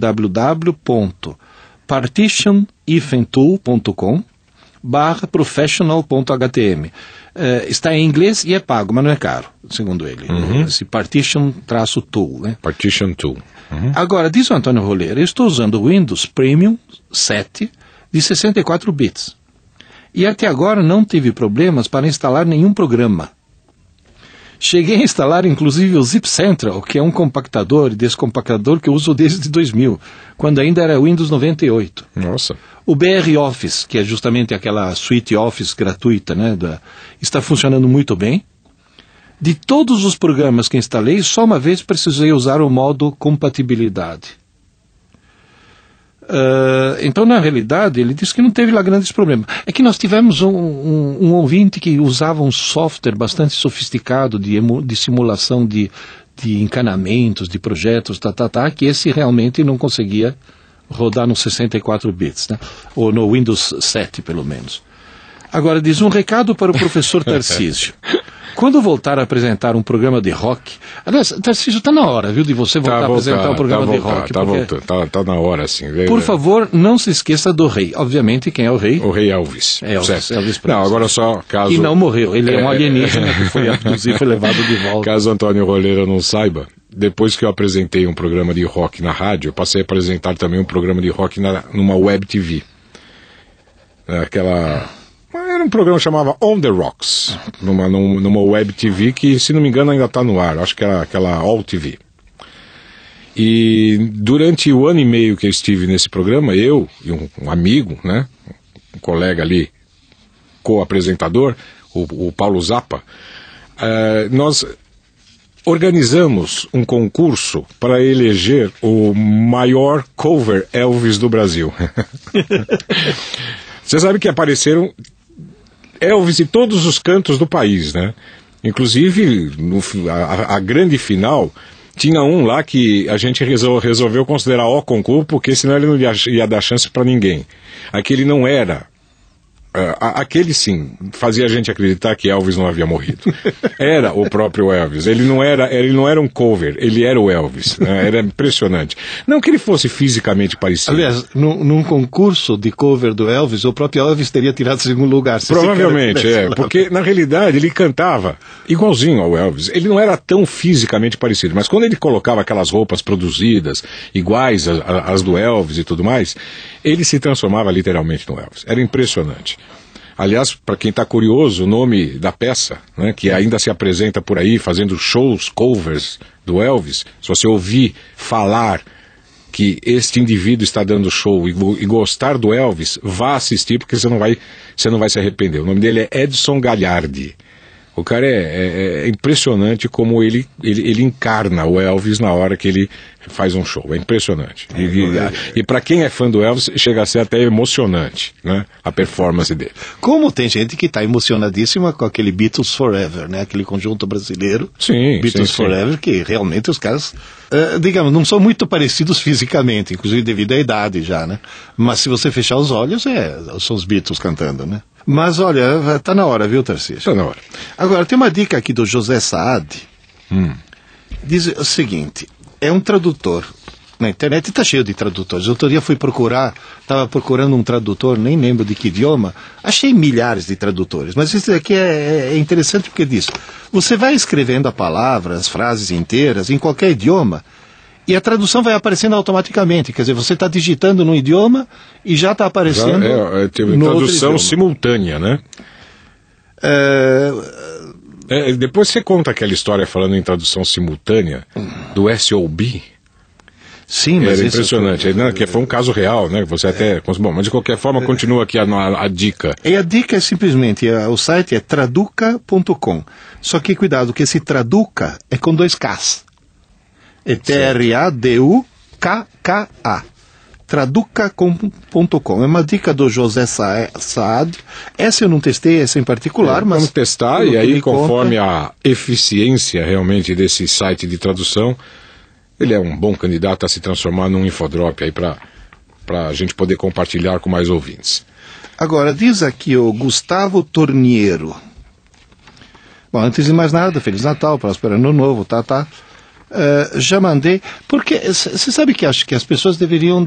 www.partitionifentool.com/professional.htm. Está em inglês e é pago, mas não é caro, segundo ele. Esse partition-tool, né? Partition tool. Agora, diz o Antônio Roleira, eu estou usando o Windows Premium 7 de 64 bits. E até agora não tive problemas para instalar nenhum programa. Cheguei a instalar inclusive o Zip Central, que é um compactador e descompactador que eu uso desde 2000, quando ainda era Windows 98. Nossa. O BR Office, que é justamente aquela suite Office gratuita, né, está funcionando muito bem. De todos os programas que instalei, só uma vez precisei usar o modo compatibilidade. Então, na realidade, ele disse que não teve lá grandes problemas. É que nós tivemos um ouvinte que usava um software bastante sofisticado de simulação de encanamentos, de projetos, que esse realmente não conseguia rodar nos 64 bits, né? Ou no Windows 7, pelo menos. Agora, diz um recado para o professor Tarcísio. Quando voltar a apresentar um programa de rock... Aliás, Tarcísio, está na hora, viu, de você voltar a apresentar um programa de rock. Tá na hora, sim. Por favor, não se esqueça do rei. Obviamente, quem é o rei? O rei Elvis. Elvis Presley. Não, agora só caso... E não morreu, ele é um alienígena que foi abduzido e foi levado de volta. Caso Antônio Roleira não saiba, depois que eu apresentei um programa de rock na rádio, eu passei a apresentar também um programa de rock numa web TV. Era um programa que chamava On The Rocks, numa web TV que, se não me engano, ainda está no ar. Acho que era aquela All TV. E durante o ano e meio que eu estive nesse programa, eu e um amigo, né, um colega ali, co-apresentador, o Paulo Zappa, nós organizamos um concurso para eleger o maior cover Elvis do Brasil. Você sabe que apareceram Elvis em todos os cantos do país, né? Inclusive, a grande final, tinha um lá que a gente resolveu considerar o concurso, porque senão ele não ia dar chance para ninguém. Aquele não era aquele sim, fazia a gente acreditar que Elvis não havia morrido. Era o próprio Elvis. Ele não era um cover, ele era o Elvis. Era impressionante. Não que ele fosse fisicamente parecido. Aliás, num concurso de cover do Elvis, o próprio Elvis teria tirado segundo lugar. Provavelmente, porque na realidade ele cantava igualzinho ao Elvis. Ele não era tão fisicamente parecido, mas quando ele colocava aquelas roupas produzidas, iguais às do Elvis e tudo mais, ele se transformava literalmente no Elvis. Era impressionante. Aliás, para quem está curioso, o nome da peça, né, que ainda se apresenta por aí, fazendo shows, covers do Elvis, se você ouvir falar que este indivíduo está dando show e gostar do Elvis, vá assistir, porque você não vai se arrepender. O nome dele é Edson Gagliardi. O cara é impressionante como ele encarna o Elvis na hora que ele faz um show. É impressionante. E para quem é fã do Elvis, chega a ser até emocionante, né, a performance dele. Como tem gente que está emocionadíssima com aquele Beatles Forever, né? Aquele conjunto brasileiro. Sim, Beatles Forever, que realmente os caras, digamos, não são muito parecidos fisicamente, inclusive devido à idade já, né? Mas se você fechar os olhos, são os Beatles cantando, né? Mas olha, tá na hora, viu, Tarcísio? Tá na hora. Agora, tem uma dica aqui do José Saad. Diz o seguinte, é um tradutor. Na internet está cheio de tradutores. Outro dia estava procurando um tradutor, nem lembro de que idioma, achei milhares de tradutores. Mas isso aqui é interessante porque diz, você vai escrevendo a palavra, as frases inteiras, em qualquer idioma, e a tradução vai aparecendo automaticamente. Quer dizer, você está digitando num idioma e já está aparecendo no tradução simultânea, né? Depois você conta aquela história falando em tradução simultânea do SOB. Sim, mas era impressionante. Que foi um caso real, né? Você até... Bom, mas de qualquer forma, continua aqui a dica. E a dica é simplesmente, o site é traduca.com. Só que cuidado, que esse traduca é com 2 Ks. É T-R-A-D-U-K-K-A. Traduca.com. É uma dica do José Saad. Essa eu não testei, essa em particular, mas... Vamos testar, e aí, conforme a eficiência realmente desse site de tradução, ele é um bom candidato a se transformar num infodrop aí para a gente poder compartilhar com mais ouvintes. Agora, diz aqui o Gustavo Torniero. Bom, antes de mais nada, Feliz Natal, próspero Ano Novo, tá. Já mandei, porque você sabe que acho que as pessoas deveriam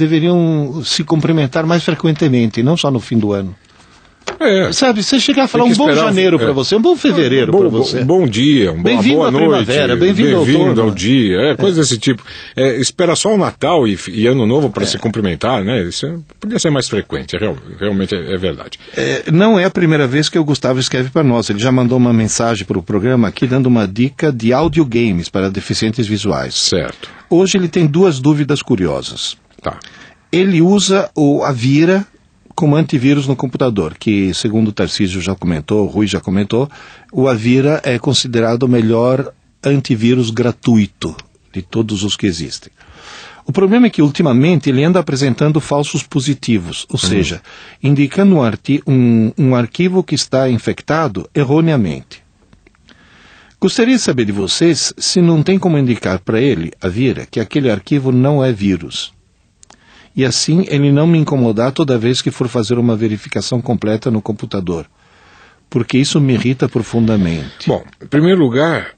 se cumprimentar mais frequentemente, não só no fim do ano. Sabe, você chegar a falar um bom janeiro para você, um bom fevereiro para você. Bom dia, uma boa noite, bem-vindo ao dia, coisa desse tipo. Espera só o Natal e Ano Novo para se cumprimentar, né? Isso podia ser mais frequente, realmente é verdade. Não é a primeira vez que o Gustavo escreve para nós, ele já mandou uma mensagem para o programa aqui dando uma dica de audiogames para deficientes visuais. Certo. Hoje ele tem 2 dúvidas curiosas. Tá. Ele usa o Avira como antivírus no computador, que segundo o Tarcísio já comentou, o Rui já comentou, o Avira é considerado o melhor antivírus gratuito de todos os que existem. O problema é que ultimamente ele anda apresentando falsos positivos, ou seja, indicando um arquivo que está infectado erroneamente. Gostaria de saber de vocês se não tem como indicar para ele, Avira, que aquele arquivo não é vírus. E assim ele não me incomodar toda vez que for fazer uma verificação completa no computador. Porque isso me irrita profundamente. Bom, em primeiro lugar,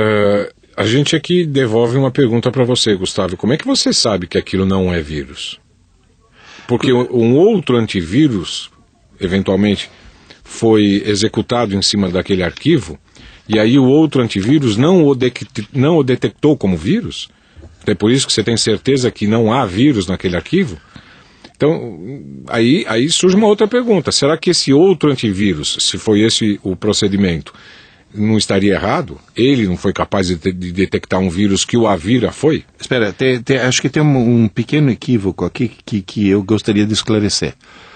a gente aqui devolve uma pergunta para você, Gustavo. Como é que você sabe que aquilo não é vírus? Porque um outro antivírus, eventualmente, foi executado em cima daquele arquivo, e aí o outro antivírus não o detectou como vírus? É por isso que você tem certeza que não há vírus naquele arquivo? Então, aí surge uma outra pergunta. Será que esse outro antivírus, se foi esse o procedimento, não estaria errado? Ele não foi capaz de detectar um vírus que o Avira foi? Espera, acho que tem um pequeno equívoco aqui que eu gostaria de esclarecer.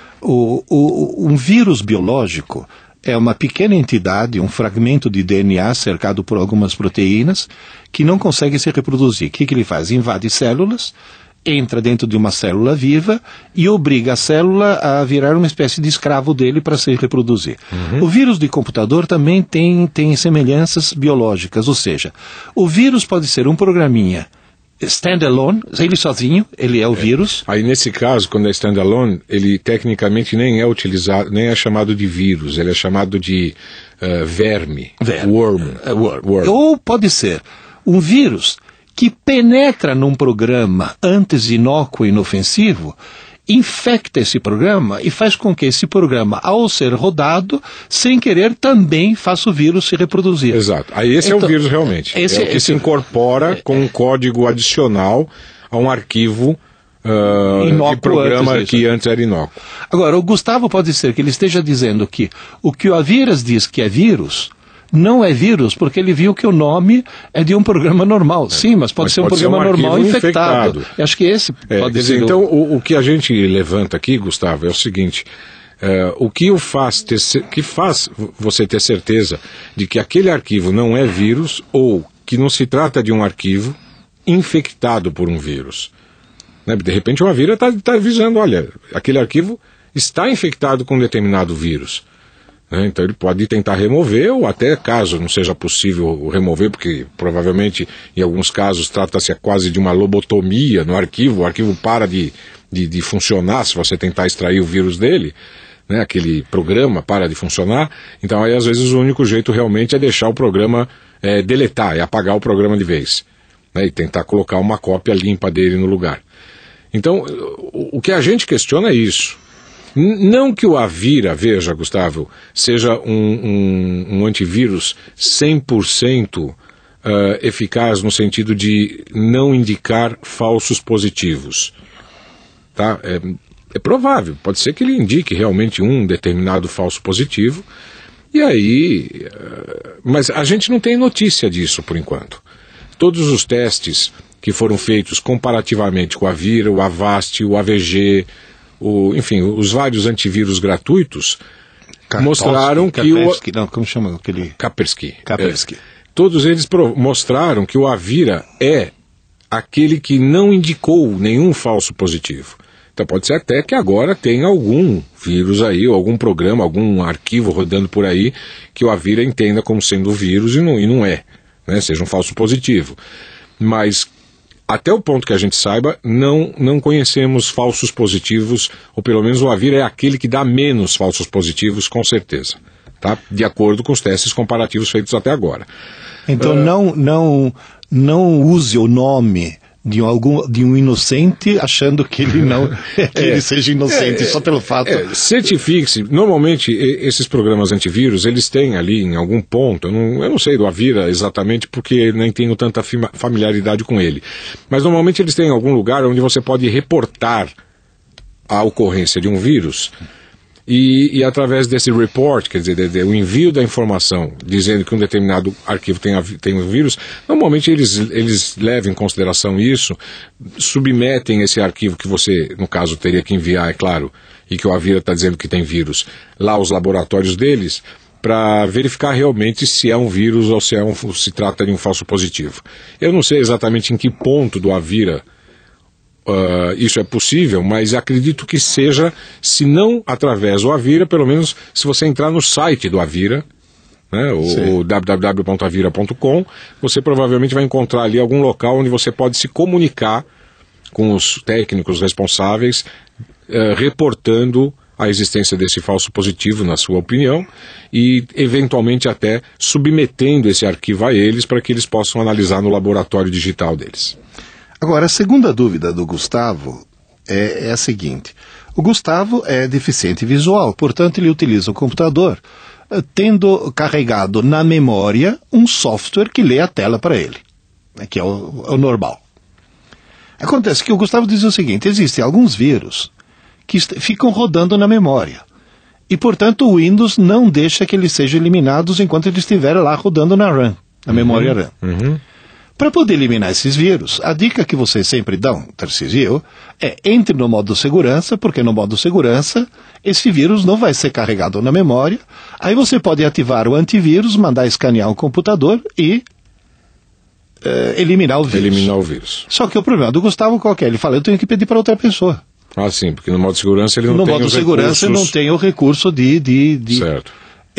Um vírus biológico é uma pequena entidade, um fragmento de DNA cercado por algumas proteínas que não consegue se reproduzir. O que ele faz? Invade células, entra dentro de uma célula viva e obriga a célula a virar uma espécie de escravo dele para se reproduzir. O vírus de computador também tem semelhanças biológicas, ou seja, o vírus pode ser um programinha standalone, ele sozinho, ele é o vírus. Aí nesse caso, quando é standalone, ele tecnicamente nem é utilizado, nem é chamado de vírus, ele é chamado de verme. Worm. Ou pode ser um vírus que penetra num programa antes inócuo e inofensivo, infecta esse programa e faz com que esse programa, ao ser rodado, sem querer, também faça o vírus se reproduzir. Exato. Aí esse é o vírus realmente. É o que se incorpora com um código adicional a um arquivo de programa que antes era inócuo. Agora, o Gustavo pode ser que ele esteja dizendo que o que o Aviras diz que é vírus, não é vírus, porque ele viu que o nome é de um programa normal. Sim, mas pode ser um programa normal infectado. Eu acho que esse pode ser. Então, o que a gente levanta aqui, Gustavo, é o seguinte: o que faz você ter certeza de que aquele arquivo não é vírus ou que não se trata de um arquivo infectado por um vírus? Né? De repente, uma vírus está avisando: olha, aquele arquivo está infectado com um determinado vírus. Então ele pode tentar remover, ou até caso não seja possível remover, porque provavelmente em alguns casos trata-se quase de uma lobotomia no arquivo, o arquivo para de funcionar se você tentar extrair o vírus dele, né? Aquele programa para de funcionar. Então aí às vezes o único jeito realmente é deixar o programa deletar, é apagar o programa de vez, né? E tentar colocar uma cópia limpa dele no lugar. Então o que a gente questiona é isso. Não que o Avira, veja, Gustavo, seja um antivírus 100% eficaz no sentido de não indicar falsos positivos. Tá? É provável, pode ser que ele indique realmente um determinado falso positivo, e aí... mas a gente não tem notícia disso por enquanto. Todos os testes que foram feitos comparativamente com o Avira, o Avast, o AVG... enfim, os vários antivírus gratuitos mostraram que como chama aquele? Kaspersky. Todos eles mostraram que o Avira é aquele que não indicou nenhum falso positivo. Então pode ser até que agora tenha algum vírus aí, ou algum programa, algum arquivo rodando por aí, que o Avira entenda como sendo vírus e não é, né? Seja um falso positivo. Mas até o ponto que a gente saiba, não conhecemos falsos positivos, ou pelo menos o Avira é aquele que dá menos falsos positivos, com certeza, tá? De acordo com os testes comparativos feitos até agora. Então não use o nome de um inocente achando que ele não que ele seja inocente só pelo fato. Certifique-se. Normalmente esses programas antivírus, eles têm ali em algum ponto, eu não sei do Avira exatamente porque nem tenho tanta familiaridade com ele, mas normalmente eles têm algum lugar onde você pode reportar a ocorrência de um vírus e através desse report, quer dizer, o envio da informação dizendo que um determinado arquivo tem um vírus, normalmente eles levam em consideração isso, submetem esse arquivo que você, no caso, teria que enviar, é claro, e que o Avira está dizendo que tem vírus, lá aos laboratórios deles, para verificar realmente se é um vírus ou se trata de um falso positivo. Eu não sei exatamente em que ponto do Avira isso é possível, mas acredito que seja, se não através do Avira, pelo menos se você entrar no site do Avira, né, o www.avira.com, você provavelmente vai encontrar ali algum local onde você pode se comunicar com os técnicos responsáveis, reportando a existência desse falso positivo, na sua opinião, e eventualmente até submetendo esse arquivo a eles para que eles possam analisar no laboratório digital deles. Agora, a segunda dúvida do Gustavo é a seguinte. O Gustavo é deficiente visual, portanto ele utiliza o computador tendo carregado na memória um software que lê a tela para ele, que é o normal. Acontece que o Gustavo diz o seguinte: existem alguns vírus que ficam rodando na memória e, portanto, o Windows não deixa que eles sejam eliminados enquanto eles estiverem lá rodando na RAM, na memória RAM. Uhum. Para poder eliminar esses vírus, a dica que vocês sempre dão, Tarcísio e eu, é entre no modo segurança, porque no modo segurança esse vírus não vai ser carregado na memória. Aí você pode ativar o antivírus, mandar escanear o computador e eliminar o vírus. Só que o problema do Gustavo qual que é? Ele fala, eu tenho que pedir para outra pessoa. Ah, sim, porque no modo segurança ele não tem os recursos. No modo segurança não tem o recurso Certo.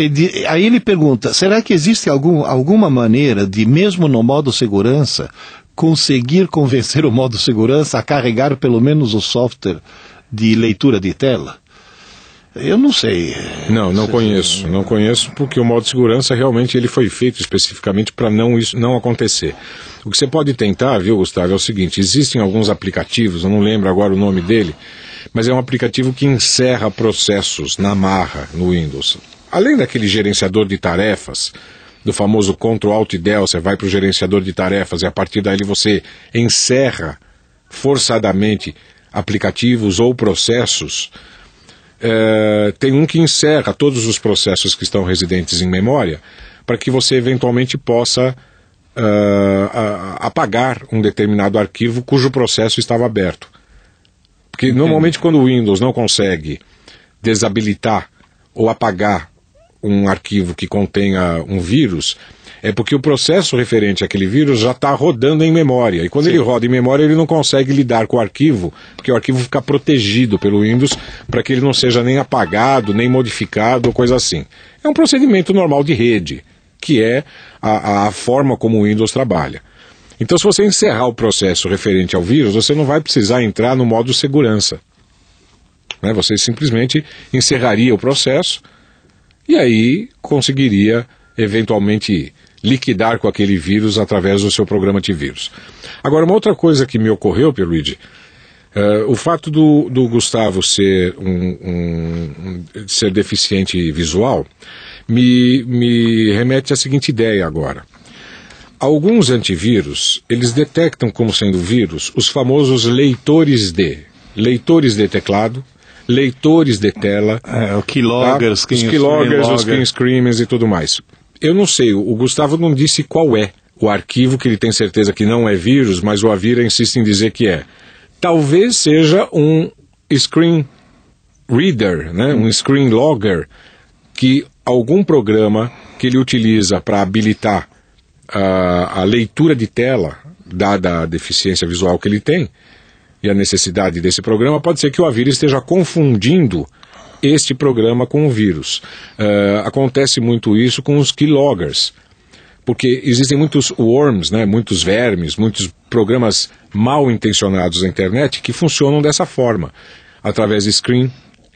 Aí ele pergunta, será que existe alguma maneira de, mesmo no modo segurança, conseguir convencer o modo segurança a carregar pelo menos o software de leitura de tela? Eu não sei. Não conheço. Não conheço porque o modo de segurança realmente ele foi feito especificamente para isso não acontecer. O que você pode tentar, viu, Gustavo, é o seguinte: existem alguns aplicativos, eu não lembro agora o nome dele, mas é um aplicativo que encerra processos na marra no Windows. Além daquele gerenciador de tarefas, do famoso Ctrl Alt Del, você vai para o gerenciador de tarefas e a partir daí você encerra forçadamente aplicativos ou processos. Tem um que encerra todos os processos que estão residentes em memória para que você eventualmente possa apagar um determinado arquivo cujo processo estava aberto. Porque normalmente quando o Windows não consegue desabilitar ou apagar um arquivo que contenha um vírus, é porque o processo referente àquele vírus já está rodando em memória. E quando ele roda em memória, ele não consegue lidar com o arquivo, porque o arquivo fica protegido pelo Windows para que ele não seja nem apagado, nem modificado, ou coisa assim. É um procedimento normal de rede, que é a forma como o Windows trabalha. Então, se você encerrar o processo referente ao vírus, você não vai precisar entrar no modo segurança. Né? Você simplesmente encerraria o processo e aí conseguiria, eventualmente, liquidar com aquele vírus através do seu programa antivírus. Agora, uma outra coisa que me ocorreu, Pierluigi, o fato do Gustavo ser ser deficiente visual me remete à seguinte ideia agora. Alguns antivírus, eles detectam como sendo vírus os famosos leitores de teclado, leitores de tela, o keyloggers, os keyloggers, os key screamers e tudo mais. Eu não sei, o Gustavo não disse qual é o arquivo que ele tem certeza que não é vírus, mas o Avira insiste em dizer que é. Talvez seja um screen reader, né? Um screen logger, que algum programa que ele utiliza para habilitar a leitura de tela, dada a deficiência visual que ele tem, e a necessidade desse programa, pode ser que o Avira esteja confundindo este programa com o vírus. Acontece muito isso com os keyloggers, porque existem muitos worms, né, muitos vermes, muitos programas mal intencionados na internet que funcionam dessa forma, através de screen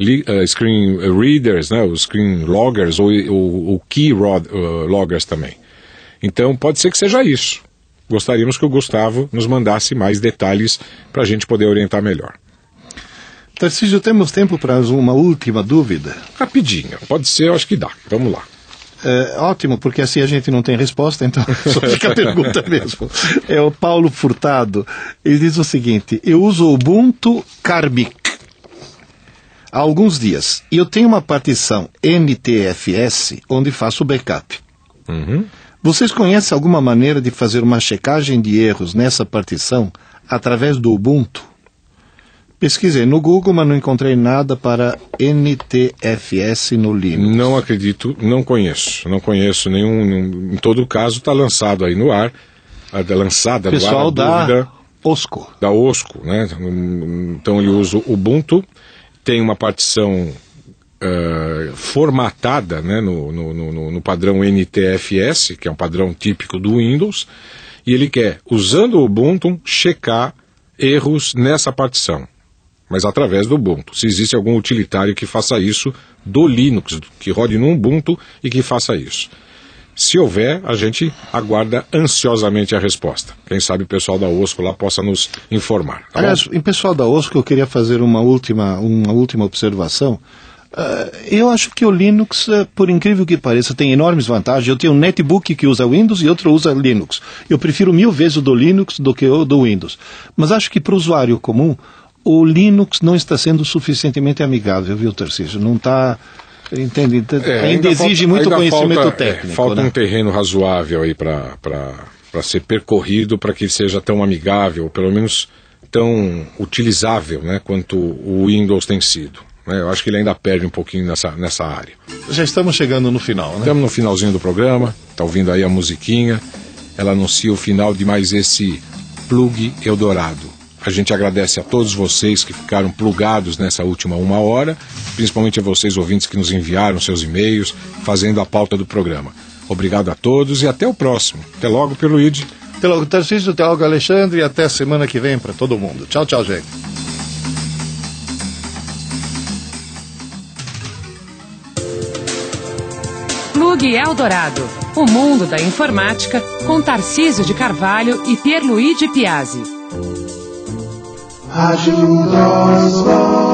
readers, né, os screen loggers ou key loggers também. Então pode ser que seja isso. Gostaríamos que o Gustavo nos mandasse mais detalhes para a gente poder orientar melhor. Tarcísio, temos tempo para uma última dúvida? Rapidinho, pode ser, eu acho que dá. Vamos lá. Ótimo, porque assim a gente não tem resposta, então só fica a pergunta mesmo. É o Paulo Furtado. Ele diz o seguinte: eu uso o Ubuntu Karbic há alguns dias e eu tenho uma partição NTFS onde faço backup. Vocês conhecem alguma maneira de fazer uma checagem de erros nessa partição através do Ubuntu? Pesquisei no Google, mas não encontrei nada para NTFS no Linux. Não acredito, não conheço nenhum. Em todo caso, está lançado aí no ar, lançada pessoal no ar a dúvida da OSCO. Da OSCO, né? Então ele usa o Ubuntu, tem uma partição formatada, né, no padrão NTFS, que é um padrão típico do Windows, e ele quer, usando o Ubuntu, checar erros nessa partição, mas através do Ubuntu. Se existe algum utilitário que faça isso do Linux, que rode no Ubuntu e que faça isso. Se houver, a gente aguarda ansiosamente a resposta. Quem sabe o pessoal da OSCO lá possa nos informar. Tá Aliás, bom? em pessoal da OSCO, eu queria fazer uma última observação. Eu acho que o Linux, por incrível que pareça, tem enormes vantagens. Eu tenho um netbook que usa Windows e outro usa Linux. Eu prefiro 1000 vezes o do Linux do que o do Windows. Mas acho que para o usuário comum, o Linux não está sendo suficientemente amigável, viu, Tarcísio? Não está... Entende? Ainda exige muito conhecimento técnico. Falta, né? um terreno razoável aí para ser percorrido, para que seja tão amigável, ou pelo menos tão utilizável, né, quanto o Windows tem sido. Eu acho que ele ainda perde um pouquinho nessa área. Já estamos chegando no final, né? Estamos no finalzinho do programa, está ouvindo aí a musiquinha. Ela anuncia o final de mais esse Plug Eldorado. A gente agradece a todos vocês que ficaram plugados nessa última 1 hora, principalmente a vocês ouvintes que nos enviaram seus e-mails, fazendo a pauta do programa. Obrigado a todos e até o próximo. Até logo, Pierluigi. Teólogo Tarcísio, teólogo Alexandre, e até semana que vem para todo mundo. Tchau, tchau, gente. Plug Eldorado, o mundo da informática, com Tarcísio de Carvalho e Pierluigi Piazzi. Rádio